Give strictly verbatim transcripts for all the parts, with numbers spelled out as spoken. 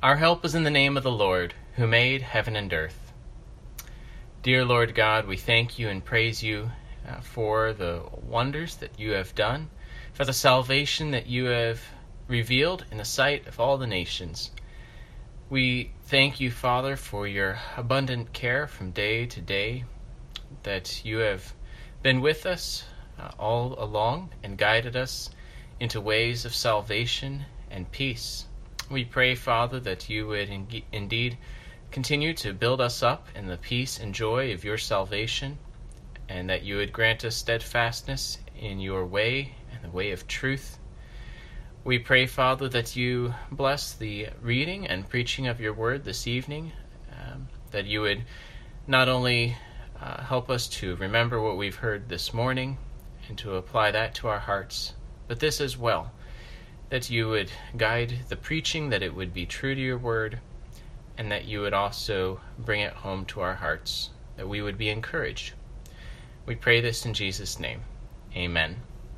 Our help is in the name of the Lord, who made heaven and earth. Dear Lord God, we thank you and praise you uh, for the wonders that you have done, for the salvation that you have revealed in the sight of all the nations. We thank you, Father, for your abundant care from day to day, that you have been with us uh, all along and guided us into ways of salvation and peace. We pray, Father, that you would in- indeed continue to build us up in the peace and joy of your salvation, and that you would grant us steadfastness in your way and the way of truth. We pray, Father, that you bless the reading and preaching of your word this evening, um, that you would not only uh, help us to remember what we've heard this morning and to apply that to our hearts, but this as well, that you would guide the preaching, that it would be true to your word, and that you would also bring it home to our hearts, that we would be encouraged. We pray this in Jesus' name. Amen.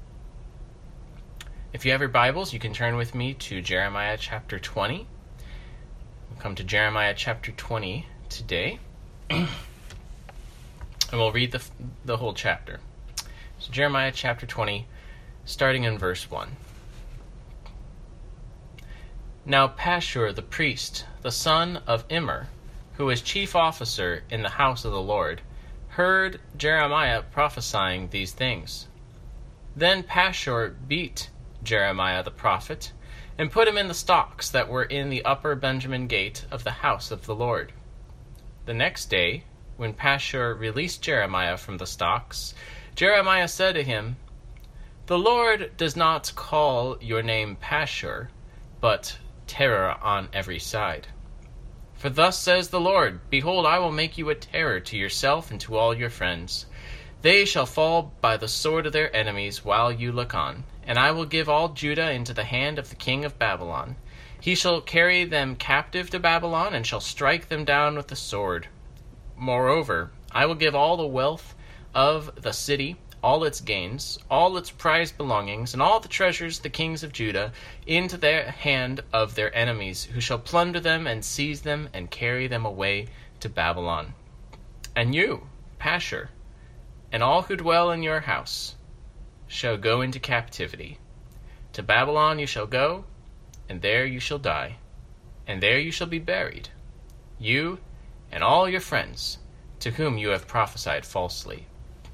If you have your Bibles, you can turn with me to Jeremiah chapter twenty. We'll come to Jeremiah chapter twenty today, and we'll read the, the whole chapter. So Jeremiah chapter twenty, starting in verse one. Now Pashur the priest, the son of Immer, who was chief officer in the house of the Lord, heard Jeremiah prophesying these things. Then Pashur beat Jeremiah the prophet, and put him in the stocks that were in the upper Benjamin gate of the house of the Lord. The next day, when Pashur released Jeremiah from the stocks, Jeremiah said to him, The Lord does not call your name Pashur, but terror on every side. For thus says the Lord, Behold, I will make you a terror to yourself and to all your friends. They shall fall by the sword of their enemies while you look on, and I will give all Judah into the hand of the king of Babylon. He shall carry them captive to Babylon, and shall strike them down with the sword. Moreover, I will give all the wealth of the city, all its gains, all its prized belongings, and all the treasures of the kings of Judah, into the hand of their enemies, who shall plunder them and seize them and carry them away to Babylon. And you, Pashur, and all who dwell in your house, shall go into captivity. To Babylon you shall go, and there you shall die, and there you shall be buried, you and all your friends, to whom you have prophesied falsely.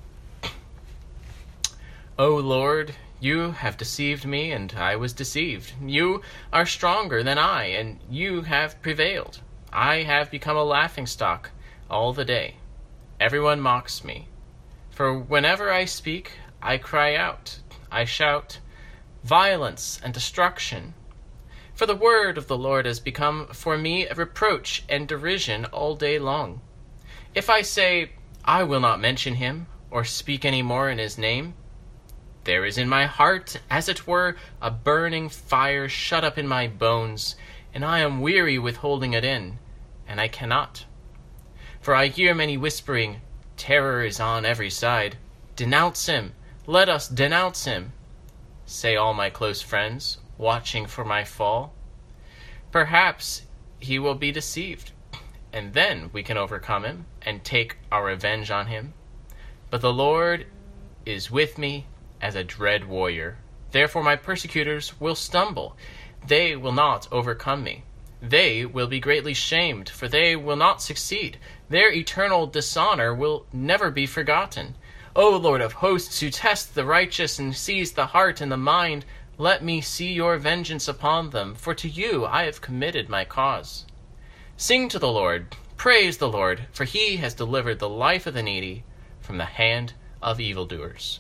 O Lord, you have deceived me, and I was deceived. You are stronger than I, and you have prevailed. I have become a laughingstock all the day. Everyone mocks me. For whenever I speak, I cry out, I shout, violence and destruction. For the word of the Lord has become for me a reproach and derision all day long. If I say, I will not mention him, or speak any more in his name, there is in my heart, as it were, a burning fire shut up in my bones, and I am weary with holding it in, and I cannot. For I hear many whispering, Terror is on every side. Denounce him. Let us denounce him, say all my close friends, watching for my fall. Perhaps he will be deceived, and then we can overcome him and take our revenge on him. But the Lord is with me as a dread warrior. Therefore my persecutors will stumble. They will not overcome me. They will be greatly shamed, for they will not succeed. Their eternal dishonor will never be forgotten. O Lord of hosts, who test the righteous and sees the heart and the mind, let me see your vengeance upon them, for to you I have committed my cause. Sing to the Lord, praise the Lord, for he has delivered the life of the needy from the hand of evildoers.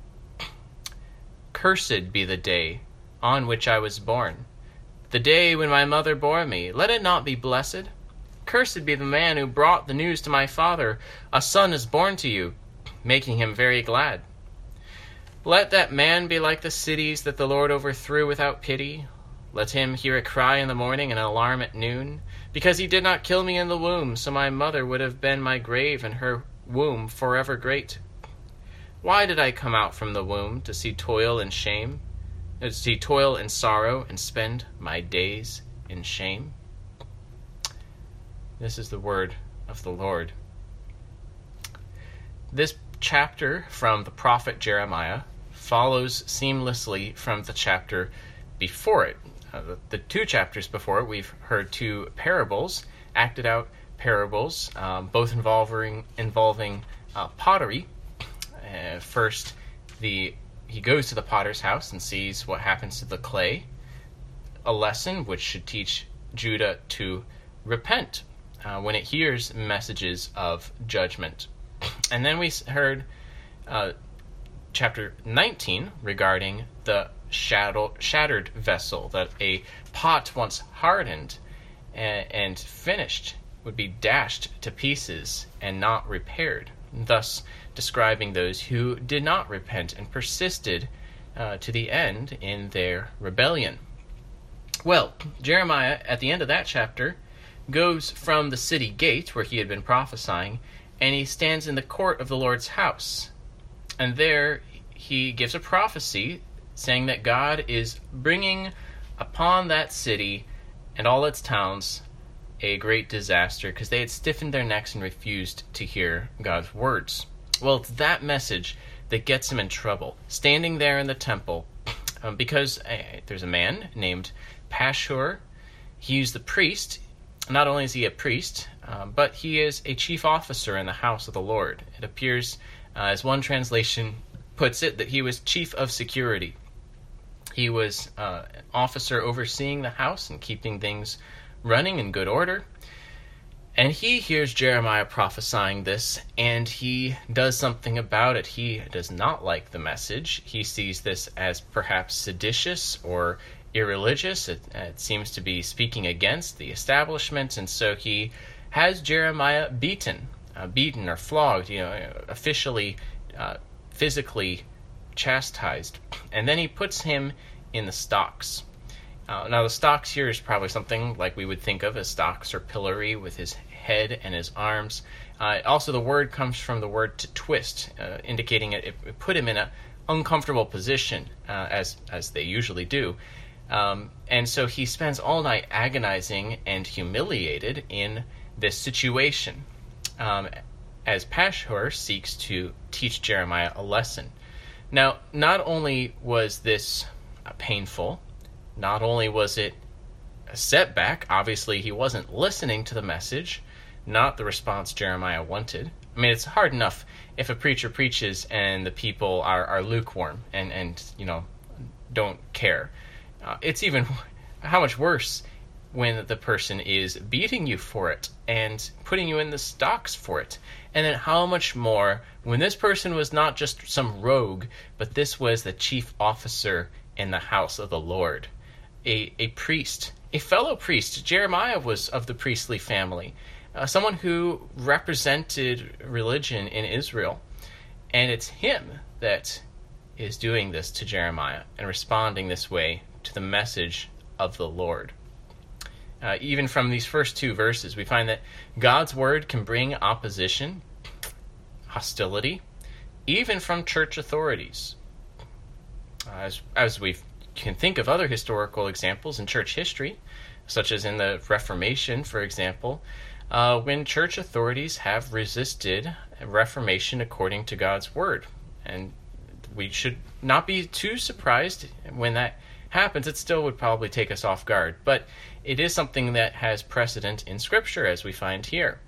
Cursed be the day on which I was born, the day when my mother bore me. Let it not be blessed. Cursed be the man who brought the news to my father, a son is born to you, making him very glad. Let that man be like the cities that the Lord overthrew without pity. Let him hear a cry in the morning and an alarm at noon. Because he did not kill me in the womb, so my mother would have been my grave and her womb forever great. Why did I come out from the womb to see toil and shame, to see toil and sorrow, and spend my days in shame? This is the word of the Lord. This chapter from the prophet Jeremiah follows seamlessly from the chapter before it. Uh, the, the two chapters before it, we've heard two parables, acted out parables, um, both involving involving uh, pottery. Uh, first, the he goes to the potter's house and sees what happens to the clay, a lesson which should teach Judah to repent uh, when it hears messages of judgment. And then we heard uh, chapter nineteen regarding the shadow, shattered vessel, that a pot once hardened and, and finished would be dashed to pieces and not repaired, thus describing those who did not repent and persisted uh, to the end in their rebellion. Well, Jeremiah, at the end of that chapter, goes from the city gate where he had been prophesying, and he stands in the court of the Lord's house. And there he gives a prophecy saying that God is bringing upon that city and all its towns a great disaster because they had stiffened their necks and refused to hear God's words. Well, it's that message that gets him in trouble, standing there in the temple, um, because uh, there's a man named Pashur. He's the priest. Not only is he a priest, uh, but he is a chief officer in the house of the Lord. It appears, uh, as one translation puts it, that he was chief of security. He was uh, an officer overseeing the house and keeping things running in good order. And he hears Jeremiah prophesying this, and he does something about it. He does not like the message. He sees this as perhaps seditious or irreligious. It, it seems to be speaking against the establishment, and so he has Jeremiah beaten, uh, beaten or flogged, you know, officially, uh, physically chastised, and then he puts him in the stocks. Uh, now, the stocks here is probably something like we would think of as stocks or pillory with his head and his arms. Uh, also, the word comes from the word to twist, uh, indicating it, it put him in an uncomfortable position, uh, as as they usually do. Um, and so he spends all night agonizing and humiliated in this situation, um, as Pashur seeks to teach Jeremiah a lesson. Now, not only was this uh, painful, not only was it a setback, obviously he wasn't listening to the message, not the response Jeremiah wanted. I mean, it's hard enough if a preacher preaches and the people are, are lukewarm and, and, you know, don't care. Uh, it's even how much worse when the person is beating you for it and putting you in the stocks for it. And then how much more when this person was not just some rogue, but this was the chief officer in the house of the Lord, a, a priest, a fellow priest. Jeremiah was of the priestly family, uh, someone who represented religion in Israel. And it's him that is doing this to Jeremiah and responding this way to the message of the Lord. Uh, even from these first two verses, we find that God's word can bring opposition, hostility, even from church authorities. Uh, as, as we can think of other historical examples in church history, such as in the Reformation, for example, uh, when church authorities have resisted Reformation according to God's word. And we should not be too surprised when that happens. It still would probably take us off guard, but it is something that has precedent in Scripture, as we find here.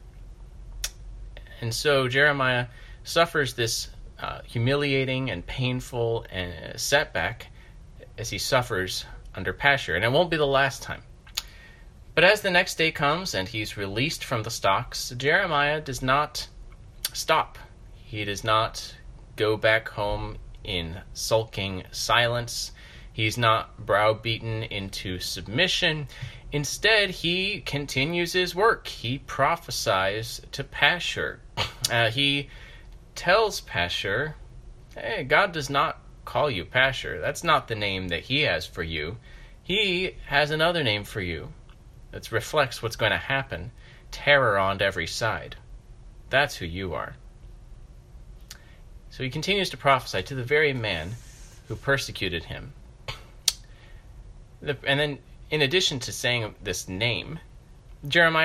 And so Jeremiah suffers this uh, humiliating and painful and setback as he suffers under Pashur, and it won't be the last time. But as the next day comes and he's released from the stocks, Jeremiah does not stop. He does not go back home in sulking silence. He's not browbeaten into submission. Instead, he continues his work. He prophesies to Pashur. Uh, he tells Pashur, hey, God does not call you Pashur. That's not the name that he has for you. He has another name for you that reflects what's going to happen. Terror on every side. That's who you are. So he continues to prophesy to the very man who persecuted him. And then, in addition to saying this name, Jeremiah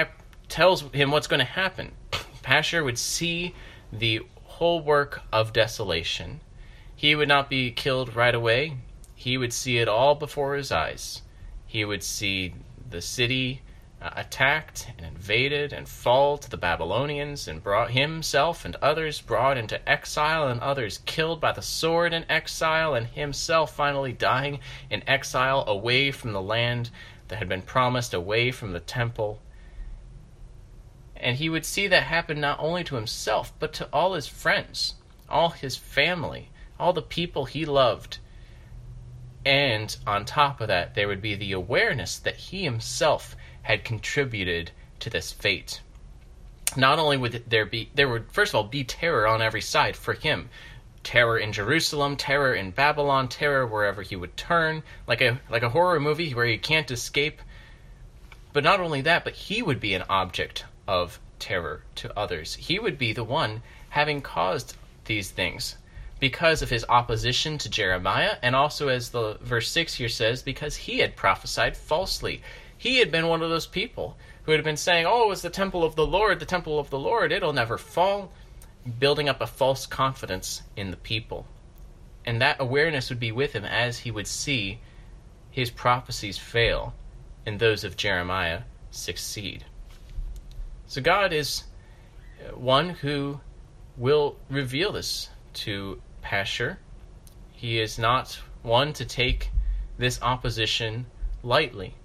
tells him what's going to happen. Pashur would see the whole work of desolation. He would not be killed right away. He would see it all before his eyes. He would see the city uh, attacked and invaded and fall to the Babylonians, and brought himself and others brought into exile, and others killed by the sword in exile, and himself finally dying in exile away from the land that had been promised, away from the temple. And he would see that happen not only to himself, but to all his friends, all his family, all the people he loved. And on top of that, there would be the awareness that he himself had contributed to this fate. Not only would there be, there would first of all be terror on every side for him. Terror in Jerusalem, terror in Babylon, terror wherever he would turn, like a like a horror movie where he can't escape. But not only that, but he would be an object of terror to others. He would be the one having caused these things because of his opposition to Jeremiah, and also, as the verse six here says, because he had prophesied falsely. He had been one of those people who had been saying, oh, it's the temple of the Lord, the temple of the Lord, it'll never fall, building up a false confidence in the people. And that awareness would be with him as he would see his prophecies fail and those of Jeremiah succeed. So God is one who will reveal this to Pashur. He is not one to take this opposition lightly.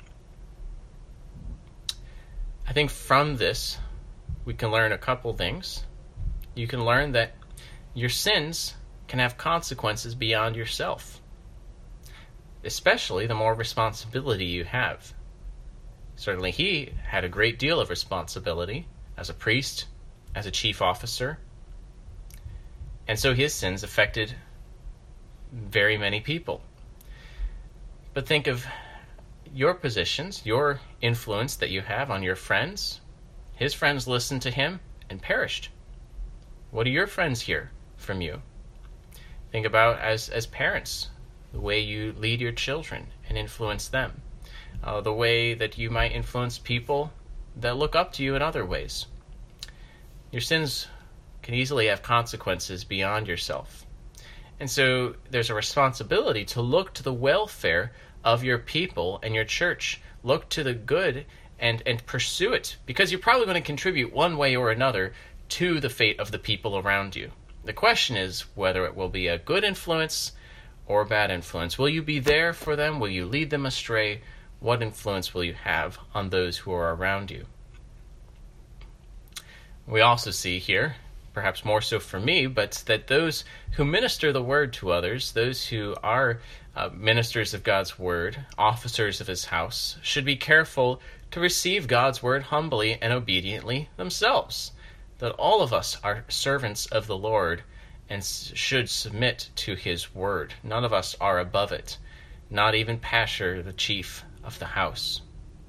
I think from this, we can learn a couple things. You can learn that your sins can have consequences beyond yourself, especially the more responsibility you have. Certainly he had a great deal of responsibility as a priest, as a chief officer, and so his sins affected very many people. But think of your positions, your influence that you have on your friends. His friends listened to him and perished. What do your friends hear from you? Think about as, as parents, the way you lead your children and influence them. Uh, the way that you might influence people that look up to you in other ways. Your sins can easily have consequences beyond yourself. And so there's a responsibility to look to the welfare of your people and your church. Look to the good and, and pursue it, because you're probably going to contribute one way or another to the fate of the people around you. The question is whether it will be a good influence or a bad influence. Will you be there for them? Will you lead them astray? What influence will you have on those who are around you? We also see here, perhaps more so for me, but that those who minister the word to others, those who are uh, ministers of God's word, officers of his house, should be careful to receive God's word humbly and obediently themselves. That all of us are servants of the Lord and should submit to his word. None of us are above it, not even Pashur, the chief of the house.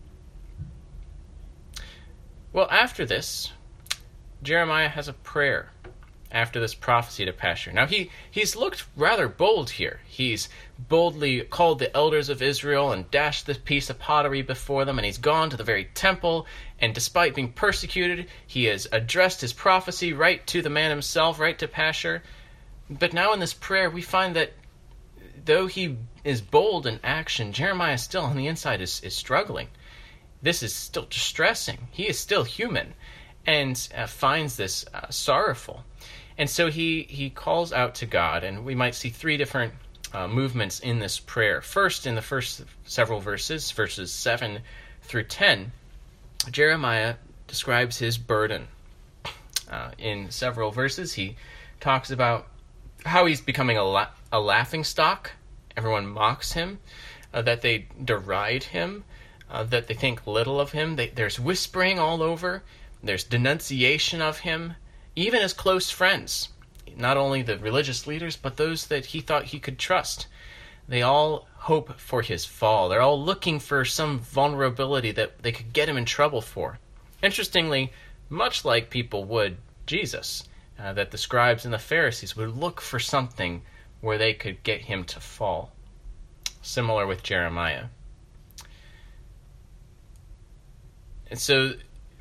Well, after this, Jeremiah has a prayer after this prophecy to Pashur. Now, he, he's looked rather bold here. He's boldly called the elders of Israel and dashed this piece of pottery before them, and he's gone to the very temple, and despite being persecuted, he has addressed his prophecy right to the man himself, right to Pashur. But now in this prayer, we find that though he is bold in action, Jeremiah still on the inside is, is struggling. This is still distressing. He is still human, and uh, finds this uh, sorrowful. And so he, he calls out to God, and we might see three different uh, movements in this prayer. First, in the first several verses, verses seven through ten, Jeremiah describes his burden. Uh, in several verses, he talks about how he's becoming a, la- a laughing stock. Everyone mocks him, uh, that they deride him, uh, that they think little of him. They, there's whispering all over. There's denunciation of him, even as close friends, not only the religious leaders, but those that he thought he could trust. They all hope for his fall. They're all looking for some vulnerability that they could get him in trouble for. Interestingly, much like people would Jesus, uh, that the scribes and the Pharisees would look for something where they could get him to fall. Similar with Jeremiah. And so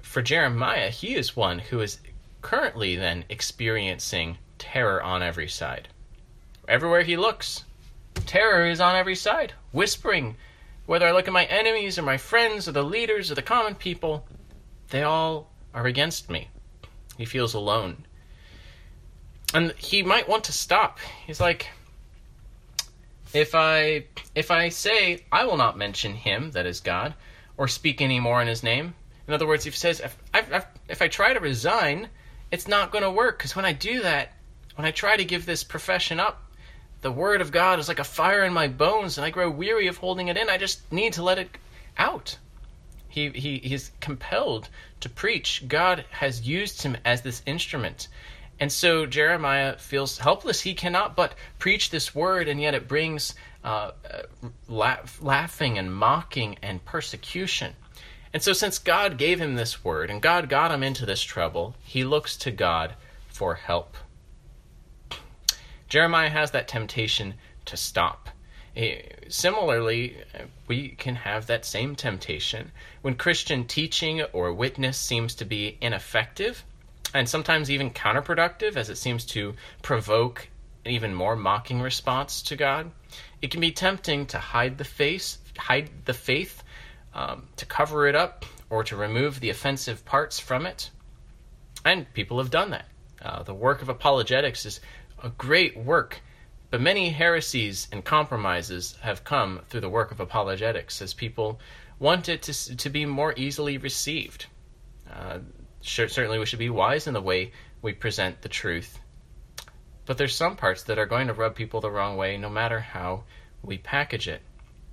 for Jeremiah, he is one who is currently then experiencing terror on every side. Everywhere he looks, terror is on every side, whispering. Whether I look at my enemies or my friends or the leaders or the common people, they all are against me. He feels alone. And he might want to stop. He's like, if I if I say I will not mention him, that is God, or speak any more in his name. In other words, he says, if I, if, if I try to resign, it's not going to work. Because when I do that, when I try to give this profession up, the word of God is like a fire in my bones, and I grow weary of holding it in. I just need to let it out. He, he he's compelled to preach. God has used him as this instrument. And so Jeremiah feels helpless. He cannot but preach this word, and yet it brings uh, laugh, laughing and mocking and persecution. And so since God gave him this word, and God got him into this trouble, he looks to God for help. Jeremiah has that temptation to stop. Similarly, we can have that same temptation when Christian teaching or witness seems to be ineffective, and sometimes even counterproductive, as it seems to provoke an even more mocking response to God. It can be tempting to hide the face, hide the faith, um, to cover it up, or to remove the offensive parts from it. And people have done that. Uh, the work of apologetics is a great work, but many heresies and compromises have come through the work of apologetics, as people want it to, to be more easily received. Uh, Sure, certainly we should be wise in the way we present the truth. But there's some parts that are going to rub people the wrong way, no matter how we package it.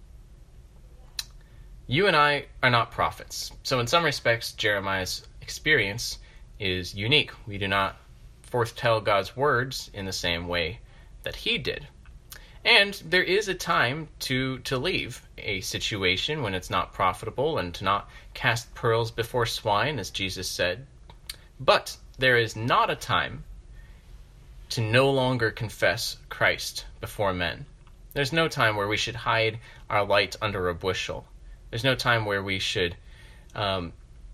You and I are not prophets. So in some respects, Jeremiah's experience is unique. We do not foretell God's words in the same way that he did. And there is a time to, to leave a situation when it's not profitable and to not cast pearls before swine, as Jesus said. But there is not a time to no longer confess Christ before men. There's no time where we should hide our light under a bushel. There's no time where we should um,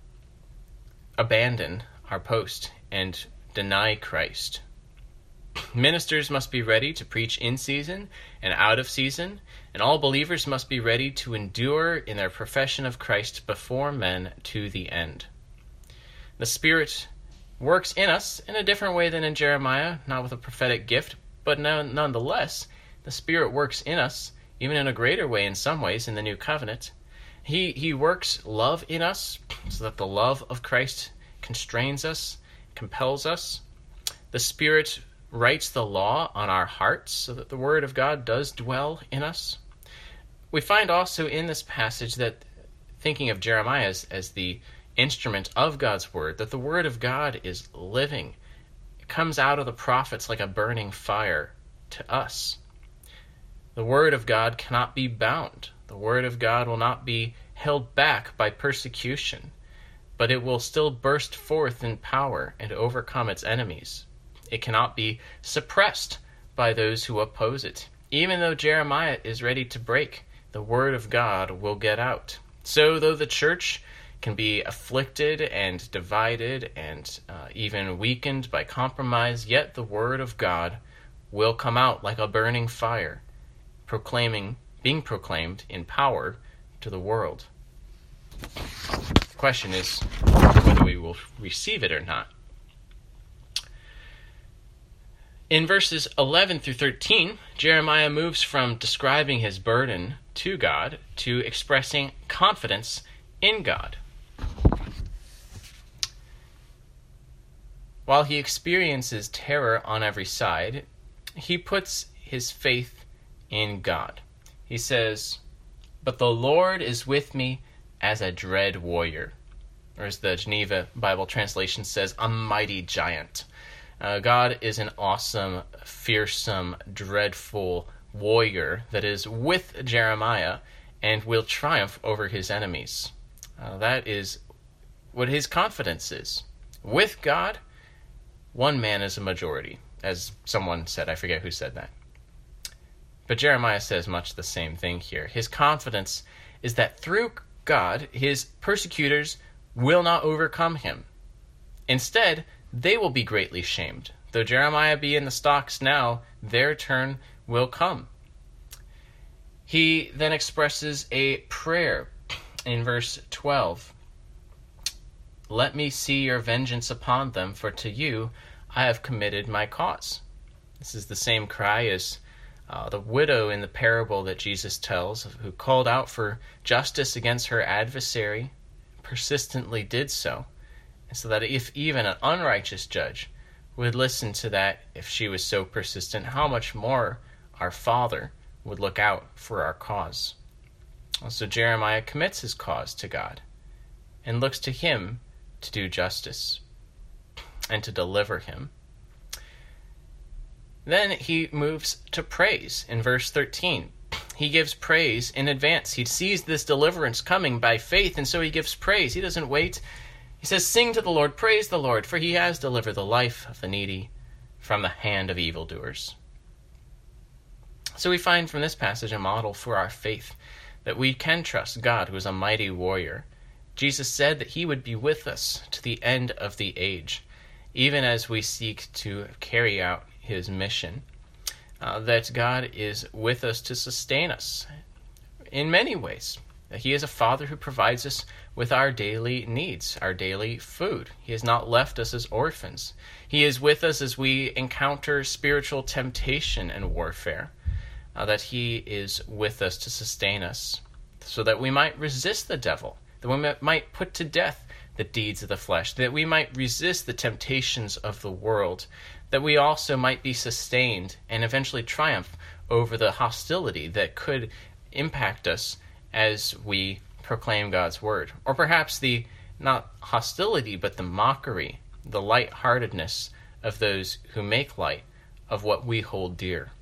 abandon our post and deny Christ. Ministers must be ready to preach in season and out of season, and all believers must be ready to endure in their profession of Christ before men to the end. The Spirit works in us in a different way than in Jeremiah, not with a prophetic gift, but nonetheless, the Spirit works in us, even in a greater way in some ways in the New Covenant. He, he works love in us, so that the love of Christ constrains us, compels us. The Spirit writes the law on our hearts so that the Word of God does dwell in us. We find also in this passage that, thinking of Jeremiah as, as the instrument of God's Word, that the Word of God is living. It comes out of the prophets like a burning fire to us. The Word of God cannot be bound. The Word of God will not be held back by persecution, but it will still burst forth in power and overcome its enemies. It cannot be suppressed by those who oppose it. Even though Jeremiah is ready to break, the word of God will get out. So though the church can be afflicted and divided and uh, even weakened by compromise, yet the word of God will come out like a burning fire, proclaiming, being proclaimed in power to the world. The question is whether we will receive it or not. In verses eleven through thirteen, Jeremiah moves from describing his burden to God to expressing confidence in God. While he experiences terror on every side, he puts his faith in God. He says, "But the Lord is with me as a dread warrior," or as the Geneva Bible translation says, a mighty giant. Uh, God is an awesome, fearsome, dreadful warrior that is with Jeremiah and will triumph over his enemies. Uh, that is what his confidence is. With God, one man is a majority, as someone said. I forget who said that. But Jeremiah says much the same thing here. His confidence is that through God, his persecutors will not overcome him. Instead, they will be greatly shamed. Though Jeremiah be in the stocks now, their turn will come. He then expresses a prayer in verse twelve. Let me see your vengeance upon them, for to you I have committed my cause. This is the same cry as uh, the widow in the parable that Jesus tells, who called out for justice against her adversary, persistently did so, and so that if even an unrighteous judge would listen to that, if she was so persistent, how much more our Father would look out for our cause. So Jeremiah commits his cause to God and looks to him to do justice and to deliver him. Then he moves to praise in verse thirteen. He gives praise in advance. He sees this deliverance coming by faith, and so he gives praise. He doesn't wait. He says, sing to the Lord, praise the Lord, for he has delivered the life of the needy from the hand of evildoers. So we find from this passage a model for our faith, that we can trust God, who is a mighty warrior. Jesus said that he would be with us to the end of the age, even as we seek to carry out his mission. Uh, that God is with us to sustain us in many ways. That he is a Father who provides us with our daily needs, our daily food. He has not left us as orphans. He is with us as we encounter spiritual temptation and warfare. Uh, that he is with us to sustain us, so that we might resist the devil, that we might put to death the deeds of the flesh, that we might resist the temptations of the world, that we also might be sustained and eventually triumph over the hostility that could impact us as we proclaim God's word. Or perhaps the, not hostility, but the mockery, the lightheartedness of those who make light of what we hold dear.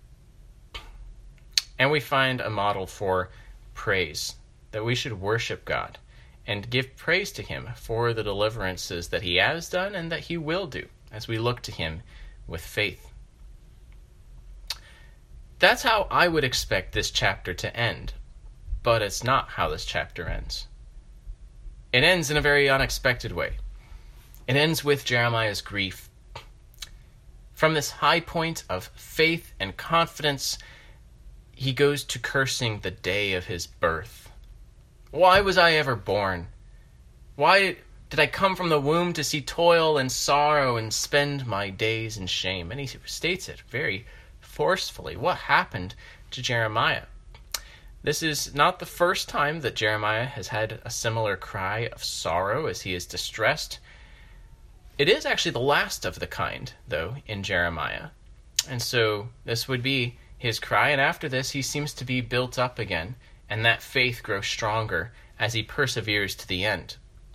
And we find a model for praise, that we should worship God and give praise to him for the deliverances that he has done and that he will do as we look to him with faith. That's how I would expect this chapter to end, but it's not how this chapter ends. It ends in a very unexpected way. It ends with Jeremiah's grief. From this high point of faith and confidence, he goes to cursing the day of his birth. Why was I ever born? Why did I come from the womb to see toil and sorrow and spend my days in shame? And he states it very forcefully. What happened to Jeremiah? This is not the first time that Jeremiah has had a similar cry of sorrow as he is distressed. It is actually the last of the kind, though, in Jeremiah. And so this would be his cry, and after this he seems to be built up again, and that faith grows stronger as he perseveres to the end.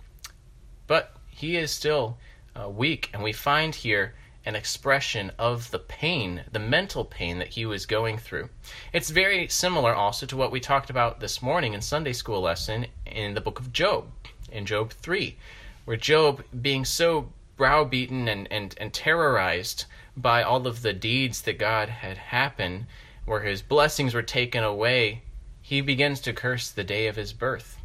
But he is still uh, weak, and we find here an expression of the pain, the mental pain that he was going through. It's very similar also to what we talked about this morning in Sunday school lesson in the book of Job, in Job three, where Job, being so browbeaten and, and, and terrorized by all of the deeds that God had happened, where his blessings were taken away, he begins to curse the day of his birth.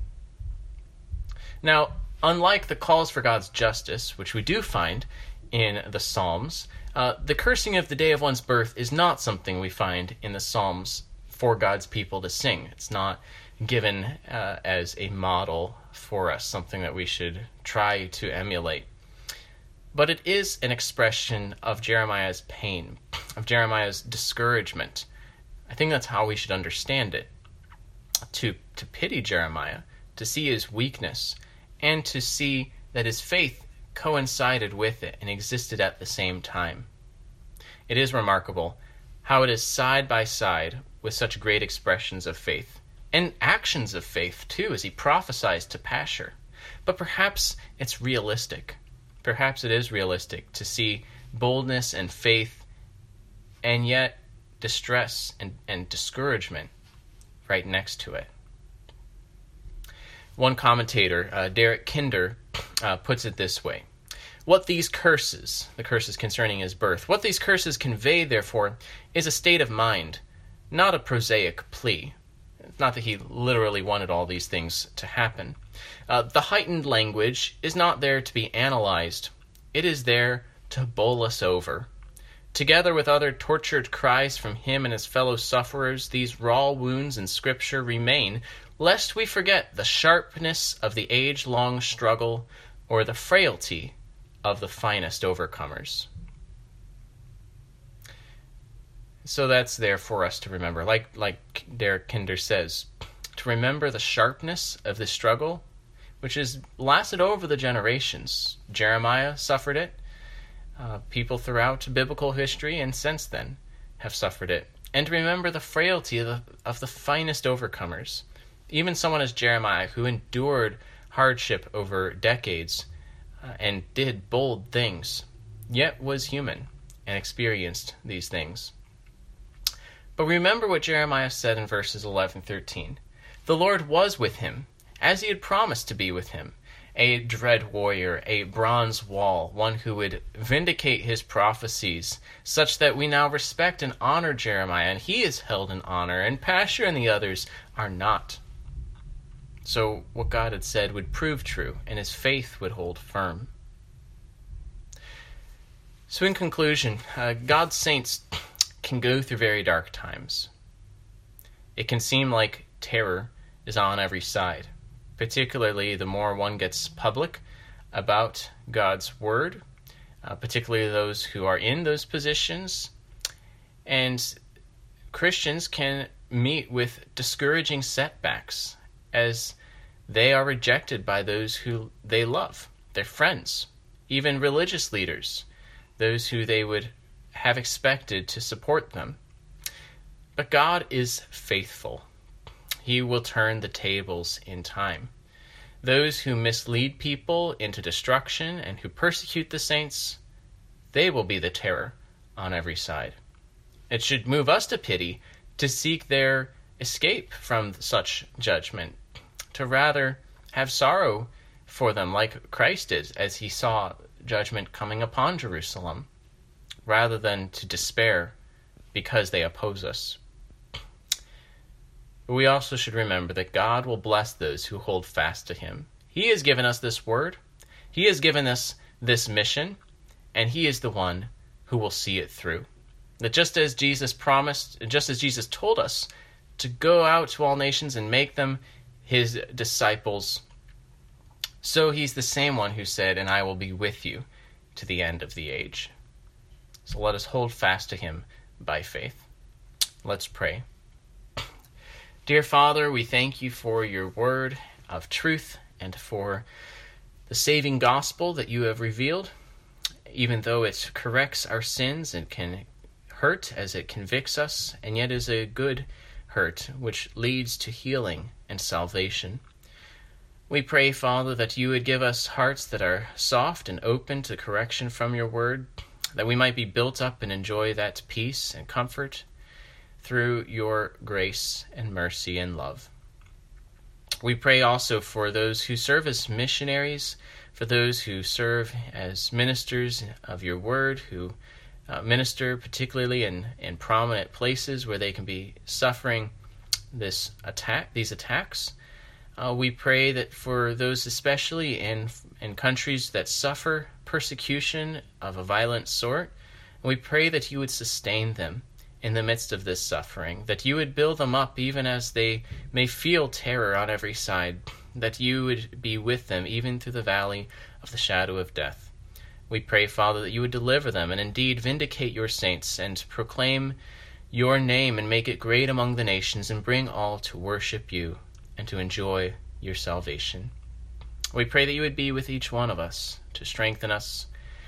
Now, unlike the calls for God's justice, which we do find in the Psalms, uh, the cursing of the day of one's birth is not something we find in the Psalms for God's people to sing. It's not given uh, as a model for us, something that we should try to emulate. But it is an expression of Jeremiah's pain, of Jeremiah's discouragement. I think that's how we should understand it. To, to pity Jeremiah, to see his weakness, and to see that his faith coincided with it and existed at the same time. It is remarkable how it is side by side with such great expressions of faith, and actions of faith too, as he prophesies to Pashur. But perhaps it's realistic. Perhaps it is realistic to see boldness and faith, and yet distress and, and discouragement right next to it. One commentator, uh, Derek Kinder, uh, puts it this way. What these curses, the curses concerning his birth, what these curses convey, therefore, is a state of mind, not a prosaic plea. It's not that he literally wanted all these things to happen, Uh, the heightened language is not there to be analyzed. It is there to bowl us over. Together with other tortured cries from him and his fellow sufferers, these raw wounds in Scripture remain, lest we forget the sharpness of the age-long struggle or the frailty of the finest overcomers. So that's there for us to remember. Like like Derek Kinder says, to remember the sharpness of this struggle, which has lasted over the generations. Jeremiah suffered it. Uh, people throughout biblical history and since then have suffered it. And to remember the frailty of the, of the finest overcomers. Even someone as Jeremiah, who endured hardship over decades uh, and did bold things, yet was human and experienced these things. But remember what Jeremiah said in verses eleven through thirteen. The Lord was with him, as he had promised to be with him, a dread warrior, a bronze wall, one who would vindicate his prophecies, such that we now respect and honor Jeremiah, and he is held in honor, and Pashur and the others are not. So what God had said would prove true, and his faith would hold firm. So in conclusion, uh, God's saints can go through very dark times. It can seem like terror is on every side, particularly the more one gets public about God's word, uh, particularly those who are in those positions. And Christians can meet with discouraging setbacks as they are rejected by those who they love, their friends, even religious leaders, those who they would have expected to support them. But God is faithful. He will turn the tables in time. Those who mislead people into destruction and who persecute the saints, they will be the terror on every side. It should move us to pity to seek their escape from such judgment, to rather have sorrow for them like Christ did as he saw judgment coming upon Jerusalem, rather than to despair because they oppose us. But we also should remember that God will bless those who hold fast to him. He has given us this word. He has given us this mission, and he is the one who will see it through. That just as Jesus promised, just as Jesus told us to go out to all nations and make them his disciples, so he's the same one who said, "And I will be with you to the end of the age." So let us hold fast to him by faith. Let's pray. Dear Father, we thank you for your word of truth and for the saving gospel that you have revealed. Even though it corrects our sins and can hurt as it convicts us, and yet is a good hurt which leads to healing and salvation. We pray, Father, that you would give us hearts that are soft and open to correction from your word, that we might be built up and enjoy that peace and comfort through your grace and mercy and love. We pray also for those who serve as missionaries, for those who serve as ministers of your word, who uh, minister particularly in, in prominent places where they can be suffering this attack, these attacks. Uh, we pray that for those especially in in countries that suffer persecution of a violent sort, we pray that you would sustain them in the midst of this suffering, that you would build them up even as they may feel terror on every side, that you would be with them even through the valley of the shadow of death. We pray, Father, that you would deliver them and indeed vindicate your saints and proclaim your name and make it great among the nations and bring all to worship you and to enjoy your salvation. We pray that you would be with each one of us, to strengthen us,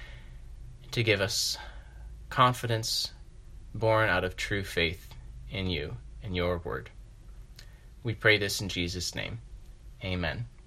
to give us confidence born out of true faith in you and your word. We pray this in Jesus' name. Amen.